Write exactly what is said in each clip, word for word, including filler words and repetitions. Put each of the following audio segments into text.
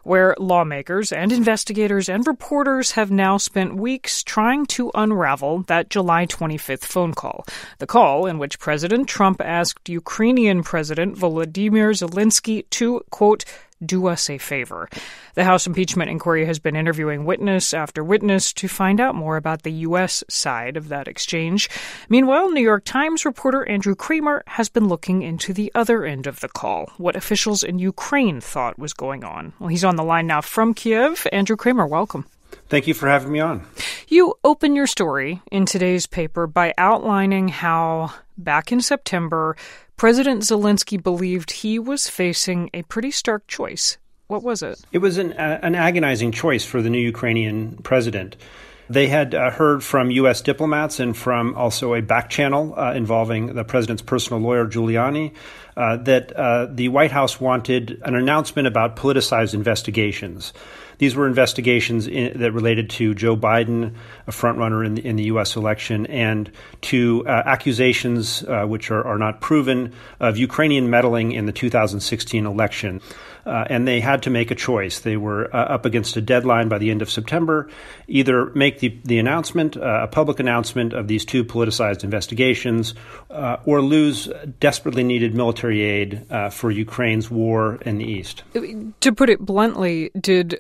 where lawmakers and investigators and reporters have now spent weeks trying to unravel that July twenty-fifth phone call. The call in which President Trump asked Ukrainian President Volodymyr Zelensky to, quote, do us a favor. The House impeachment inquiry has been interviewing witness after witness to find out more about the U S side of that exchange. Meanwhile, New York Times reporter Andrew Kramer has been looking into the other end of the call, what officials in Ukraine thought was going on. Well, he's on the line now from Kiev. Andrew Kramer, welcome. Thank you for having me on. You open your story in today's paper by outlining how, back in September, President Zelensky believed he was facing a pretty stark choice. What was it? It was an, uh, an agonizing choice for the new Ukrainian president. They had uh, heard from U S diplomats and from also a back channel uh, involving the president's personal lawyer, Giuliani, uh, that uh, the White House wanted an announcement about politicized investigations. These were investigations in, that related to Joe Biden, a frontrunner in the, in the U S election, and to uh, accusations, uh, which are, are not proven, of Ukrainian meddling in the two thousand sixteen election. Uh, and they had to make a choice. They were uh, up against a deadline by the end of September, either make the, the announcement, uh, a public announcement of these two politicized investigations, uh, or lose desperately needed military aid uh, for Ukraine's war in the East. To put it bluntly, did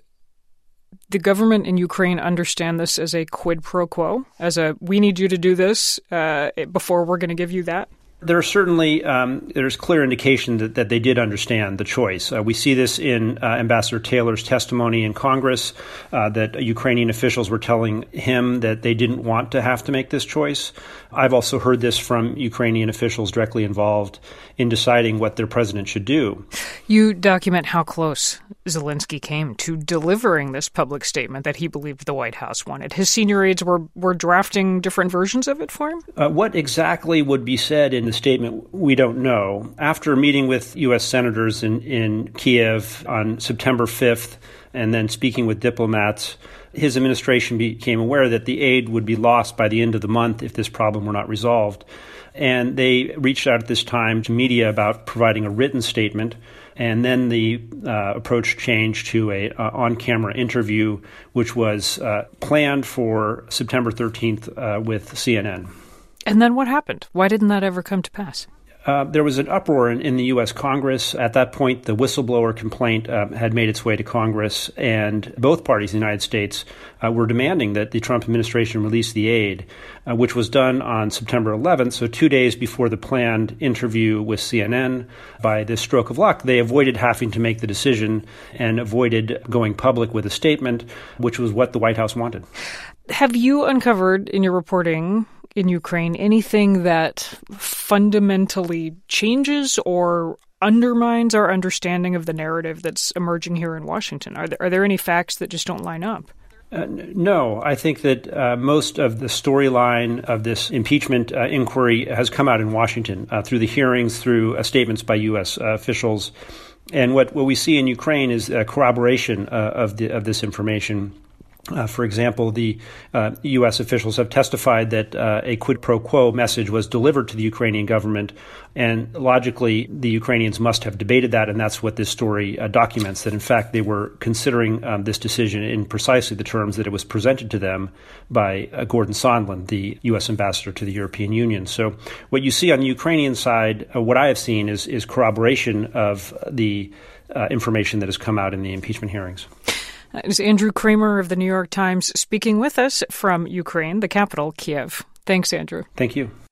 the government in Ukraine understand this as a quid pro quo, as a we need you to do this uh, before we're going to give you that? There are certainly um, there's clear indication that, that they did understand the choice. Uh, we see this in uh, Ambassador Taylor's testimony in Congress, uh, that Ukrainian officials were telling him that they didn't want to have to make this choice. I've also heard this from Ukrainian officials directly involved in deciding what their president should do. You document how close Zelensky came to delivering this public statement that he believed the White House wanted. His senior aides were, were drafting different versions of it for him? Uh, what exactly would be said in the statement, we don't know. After meeting with U S senators in, in Kiev on September fifth and then speaking with diplomats, his administration became aware that the aid would be lost by the end of the month if this problem were not resolved. And they reached out at this time to media about providing a written statement. And then the uh, approach changed to a uh, on-camera interview, which was uh, planned for September thirteenth uh, with C N N. And then what happened? Why didn't that ever come to pass? Uh, there was an uproar in, in the U S Congress. At that point, the whistleblower complaint uh, had made its way to Congress, and both parties in the United States uh, were demanding that the Trump administration release the aid, uh, which was done on September eleventh, so two days before the planned interview with C N N. By this stroke of luck, they avoided having to make the decision and avoided going public with a statement, which was what the White House wanted. Have you uncovered in your reporting in Ukraine anything that fundamentally changes or undermines our understanding of the narrative that's emerging here in Washington? Are there, are there any facts that just don't line up? Uh, no, I think that uh, most of the storyline of this impeachment uh, inquiry has come out in Washington uh, through the hearings, through uh, statements by U S uh, officials. And what, what we see in Ukraine is a corroboration uh, of the of this information. Uh, for example, the uh, U S officials have testified that uh, a quid pro quo message was delivered to the Ukrainian government, and logically, the Ukrainians must have debated that, and that's what this story uh, documents, that in fact they were considering um, this decision in precisely the terms that it was presented to them by uh, Gordon Sondland, the U S ambassador to the European Union. So what you see on the Ukrainian side, uh, what I have seen is, is corroboration of the uh, information that has come out in the impeachment hearings. That is Andrew Kramer of the New York Times speaking with us from Ukraine, the capital, Kiev. Thanks, Andrew. Thank you.